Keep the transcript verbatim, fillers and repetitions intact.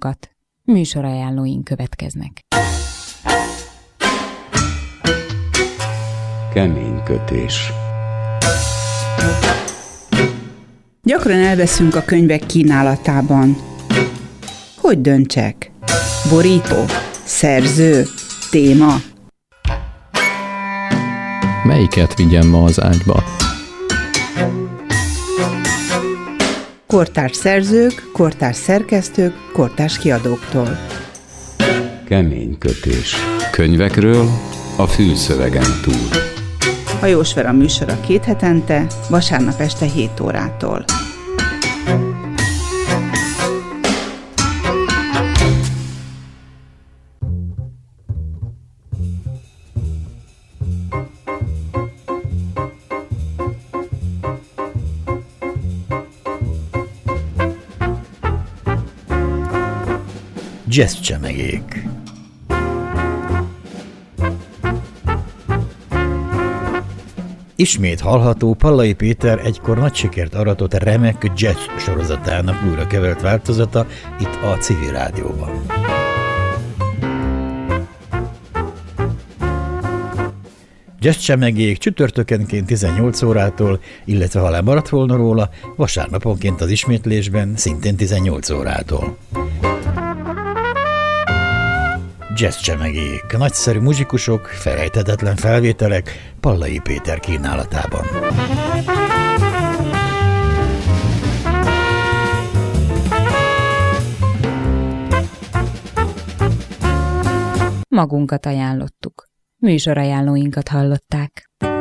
magunkat. Műsorajánlóink következnek. Kemény kötés. Gyakran elveszünk a könyvek kínálatában. Hogy döntsek? Borító? Szerző? Téma? Melyiket vigyem ma az ágyba? Kortárs szerzők, kortárs szerkesztők, kortárs kiadóktól. Kemény kötés. Könyvekről a fülszövegen túl. A Jósfera műsora két hetente, vasárnap este hét órától. Jazzcsemegék. Ismét hallható Pallai Péter egykor nagy sikert aratott remek jazz sorozatának újra kevert változata itt a Civil Rádióban. Jazzcsemegék csütörtökenként tizennyolc órától, illetve ha lemaradt volna róla, vasárnaponként az ismétlésben szintén tizennyolc órától. Jazzcsemegék, nagyszerű muzsikusok, felejthetetlen felvételek Pallai Péter kínálatában. Magunkat ajánlottuk. Műsorajánlóinkat hallották.